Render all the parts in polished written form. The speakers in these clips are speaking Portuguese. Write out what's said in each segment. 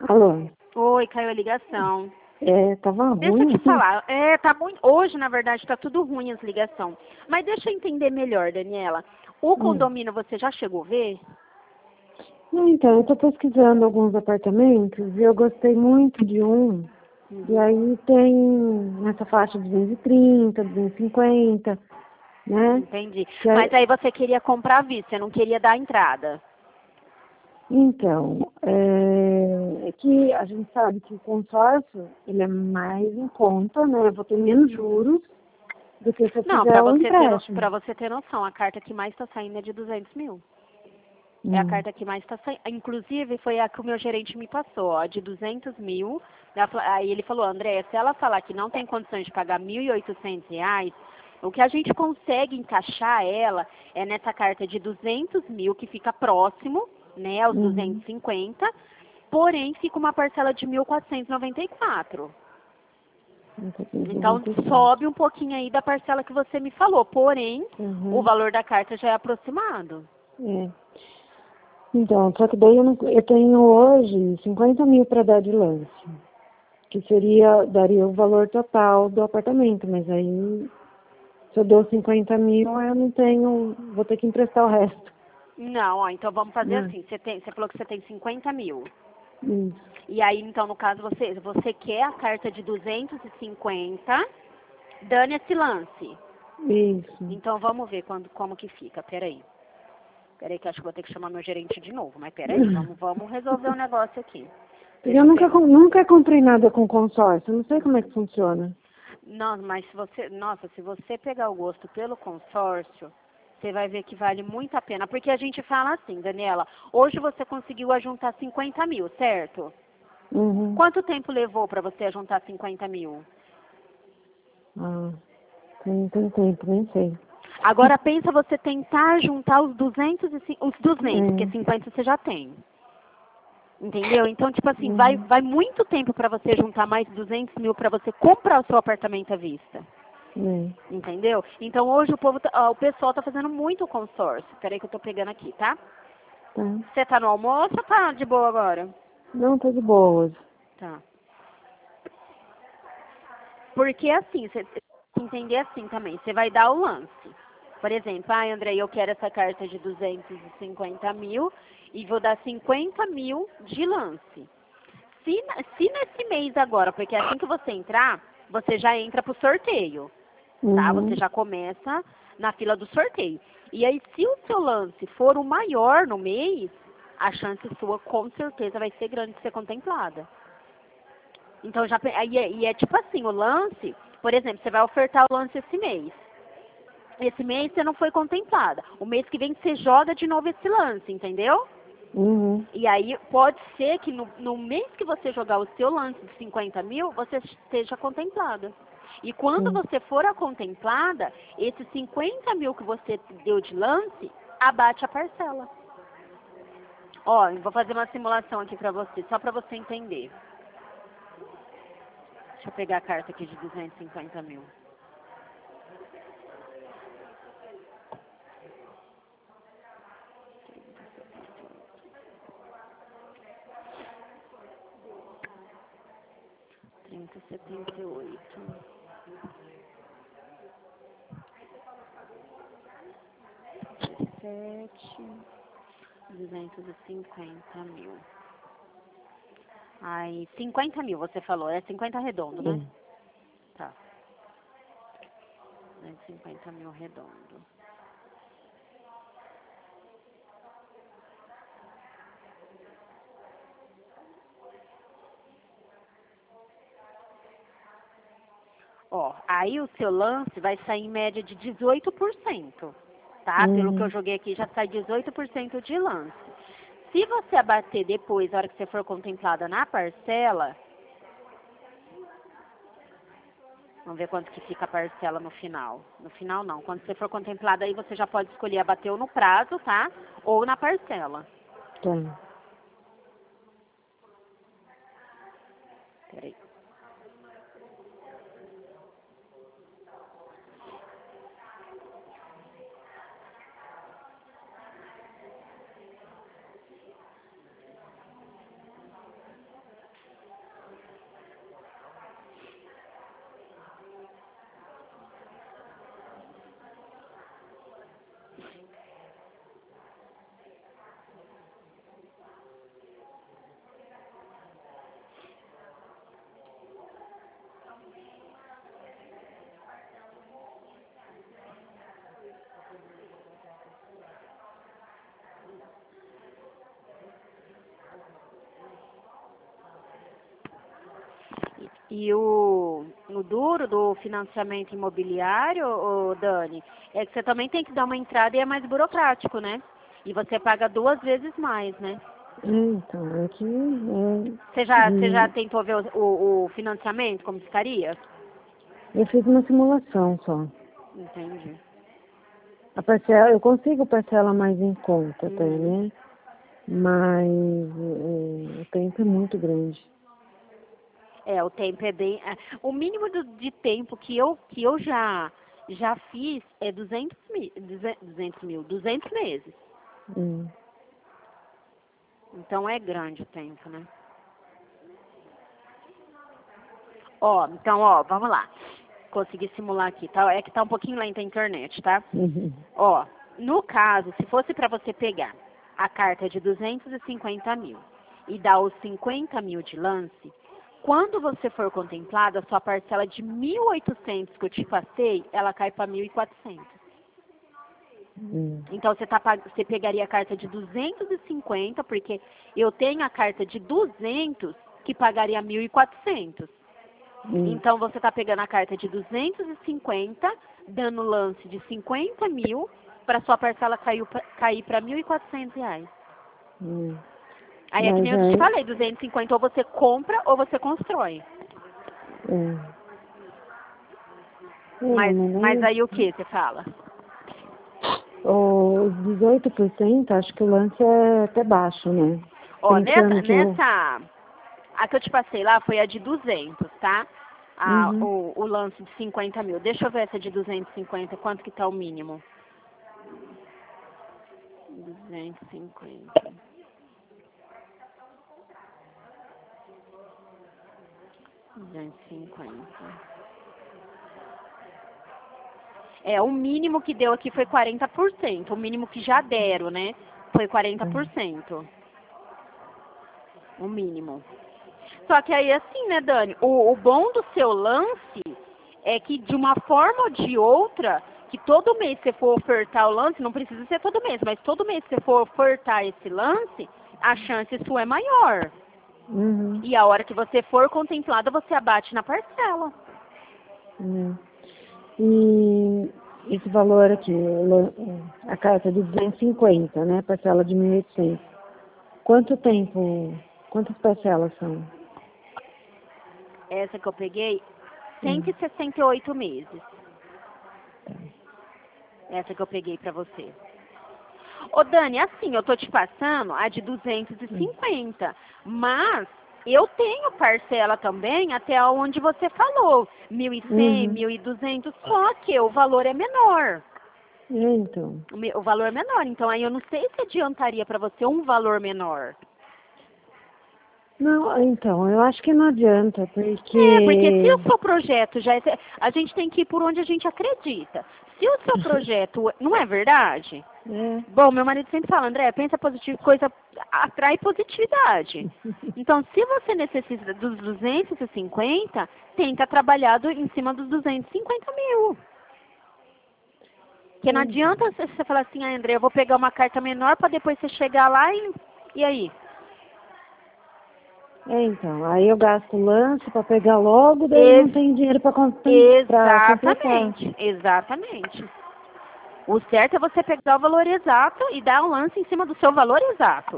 Alô? Oi, caiu a ligação. Tava Deixa eu ruim. te falar. Tá muito. Hoje, na verdade, tá tudo ruim as ligações. Mas deixa eu entender melhor, Daniela. O condomínio você já chegou a ver? Não, então, eu tô pesquisando alguns apartamentos e eu gostei muito de um. E aí tem nessa faixa de 230, 250, né? Entendi. Que Mas aí, aí você queria comprar à vista, você não queria dar entrada. então, é que a gente sabe que o consórcio, ele é mais em conta, né? Eu vou ter menos juros do que se eu Não, fizer o para empréstimo. você ter noção, a carta que mais está saindo é de 200 mil. É a Hum. carta que mais está saindo. Inclusive, foi a que o meu gerente me passou, ó, de 200 mil. Aí ele falou, André, se ela falar que não tem condições de pagar R$ 1.800, o que a gente consegue encaixar ela é nessa carta de 200 mil, que fica próximo, né, aos Uhum. 250, porém fica uma parcela de 1.494. Então, 1.494. sobe um pouquinho aí da parcela que você me falou, porém, o Uhum. valor da carta já é aproximado. É. Então, só que daí eu tenho hoje 50 mil para dar de lance, que daria o valor total do apartamento, mas aí se eu dou 50 mil, eu não tenho, vou ter que emprestar o resto. Não, ó, então vamos fazer Né? assim. Você falou que você tem 50 mil. Isso, E aí, então, no caso, você quer a carta de 250, dane esse lance. isso. Então, vamos ver como que fica. Peraí. Peraí que eu acho que vou ter que chamar meu gerente de novo. Mas peraí, vamos resolver o negócio aqui. Porque eu Deixa eu nunca, pegar. nunca comprei nada com consórcio, eu não sei como é que funciona. Não, mas se você pegar o gosto pelo consórcio, você vai ver que vale muito a pena. Porque a gente fala assim, Daniela, hoje você conseguiu ajuntar 50 mil, certo? Uhum. Quanto tempo levou para você juntar 50 mil? Ah, tem tempo, nem sei. Agora pensa você tentar juntar os 200, porque É, 50 você já tem. Entendeu? Então, tipo assim, uhum, vai muito tempo para você juntar mais 200 mil para você comprar o seu apartamento à vista. é, Entendeu? Então, hoje o pessoal tá fazendo muito consórcio. Peraí que eu tô pegando aqui, tá? tá. Você tá no almoço ou tá de boa agora? Não, tô de boas. Tá. Porque assim, você tem que entender assim também. Você vai dar o lance. Por exemplo, André, eu quero essa carta de 250 mil e vou dar 50 mil de lance. Se nesse mês agora, porque assim que você entrar, você já entra pro sorteio, tá? Você Uhum, já começa na fila do sorteio. E aí, se o seu lance for o maior no mês, a chance sua com certeza vai ser grande de ser contemplada. Então, e é tipo assim, o lance, por exemplo, você vai ofertar o lance esse mês. Esse mês você não foi contemplada. O mês que vem você joga de novo esse lance, entendeu? uhum, E aí pode ser que no mês que você jogar o seu lance de 50 mil, você esteja contemplada. E quando sim. você for a contemplada, esses 50 mil que você deu de lance, abate a parcela. Ó, eu vou fazer uma simulação aqui pra você, só pra você entender. Deixa eu pegar a carta aqui de 250 mil. Trinta setenta e oito. 250 mil. Aí, 50 mil você falou, é 50 redondo, né? É. Tá, 250 mil redondo. Ó, aí o seu lance vai sair em média de 18%, tá? Pelo que eu Uhum. joguei aqui, já sai 18% de lance. Se você abater depois, na hora que você for contemplada na parcela, vamos ver quanto que fica a parcela no final. No final não, quando você for contemplada aí você já pode escolher abater ou no prazo, tá? Ou na parcela. Tá. Peraí. E o duro do financiamento imobiliário, ô Dani, é que você também tem que dar uma entrada e é mais burocrático, né? E você paga 2 vezes mais, né? Então, é que... Você já tentou ver o financiamento, como ficaria? eu fiz uma simulação só. Entendi. A parcela, eu consigo parcela mais em conta até, né? Mas o tempo é muito grande. O tempo é bem... o mínimo de tempo que eu já fiz é 200 meses. Hum. Então é grande o tempo, né? Vamos lá. Consegui simular aqui, tá? É que tá um pouquinho lenta a internet, tá? Uhum. No caso, se fosse para você pegar a carta de 250 mil e dar os 50 mil de lance, quando você for contemplado, a sua parcela de 1.800 que eu te passei, ela cai para 1.400. Então, você pegaria a carta de 250, porque eu tenho a carta de 200 que pagaria 1.400. Então, você está pegando a carta de 250, dando lance de 50 mil, para sua parcela cair para 1.400 reais. Aí é que nem eu te falei, 250 ou você compra ou você constrói. Mas aí o que você fala? Os 18%, acho que o lance é até baixo, né? A que eu te passei lá foi a de 200, tá? O lance de 50 mil. Deixa eu ver essa de 250, quanto que tá o mínimo? 250. 250. O mínimo que deu aqui foi 40%. O mínimo que já deram, né? Foi 40%. O mínimo. Só que aí, assim, né, Dani? O bom do seu lance é que, de uma forma ou de outra, que todo mês você for ofertar o lance, não precisa ser todo mês, mas todo mês que você for ofertar esse lance, a chance sua é maior. E a hora que você for contemplada, você abate na parcela. E esse valor aqui, a carta de 250, né? Parcela de 1.800. Quantas parcelas são? Essa que eu peguei, 168 meses. Essa que eu peguei pra você. Ô Dani, assim, eu tô te passando a de 250, mas eu tenho parcela também até onde você falou, 1.100, 1.200, só que o valor é menor. Então. O valor é menor, então aí eu não sei se adiantaria pra você um valor menor. Não, então, eu acho que não adianta, porque... porque se o seu projeto já é... A gente tem que ir por onde a gente acredita. Se o seu projeto... Não é verdade? Bom, meu marido sempre fala, André, pensa positivo, coisa atrai positividade. Então, se você necessita dos 250, tenta trabalhar em cima dos 250 mil. Porque não adianta você falar assim, André, eu vou pegar uma carta menor para depois você chegar lá e aí? Então, aí eu gasto o lance para pegar logo, daí não tem dinheiro para comprar. Exatamente. O certo é você pegar o valor exato e dar um lance em cima do seu valor exato.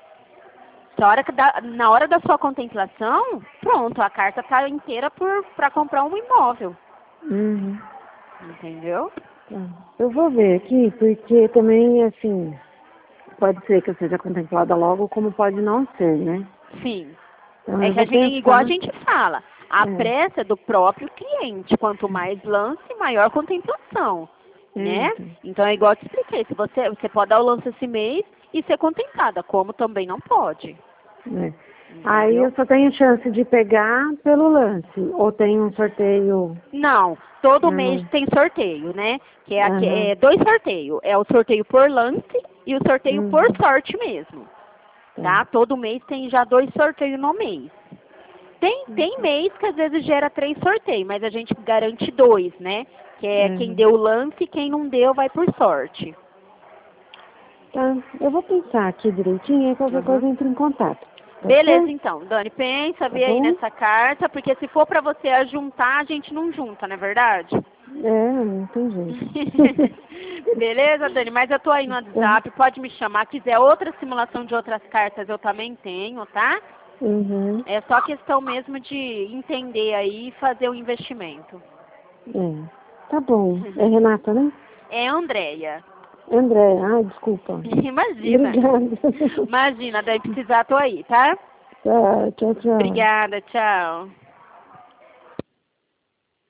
Na hora da sua contemplação, pronto, a carta está inteira para comprar um imóvel. Entendeu? Eu vou ver aqui, porque também, assim, pode ser que eu seja contemplada logo, como pode não ser, né? Sim. Então, igual a gente fala, a pressa é do próprio cliente. Quanto mais lance, maior contemplação. Né? Então é igual eu te expliquei, se você pode dar o lance esse mês e ser contemplada, como também não pode. Aí eu só tenho chance de pegar pelo lance, ou tem um sorteio? Não, todo mês tem sorteio, né? Que é 2 sorteios, é o sorteio por lance e o sorteio por sorte mesmo. Tá? Todo mês tem já 2 sorteios no mês. Tem mês que às vezes gera 3 sorteios, mas a gente garante 2, né? Que é quem deu o lance e quem não deu vai por sorte. Tá, eu vou pensar aqui direitinho e qualquer coisa eu entro em contato. Beleza, então. Dani, pensa, vê Tá aí bom? nessa carta, porque se for pra você ajuntar, a gente não junta, não é verdade? Não tem jeito. Beleza, Dani? Mas eu tô aí no WhatsApp, pode me chamar. Quiser outra simulação de outras cartas, eu também tenho, tá? Uhum. É só questão mesmo de entender aí e fazer o investimento. Tá bom. É Renata, né? É Andréia. André, desculpa. Imagina. Obrigada. Imagina, daí precisar, tô aí, tá? Tá, tchau, tchau. Obrigada, tchau.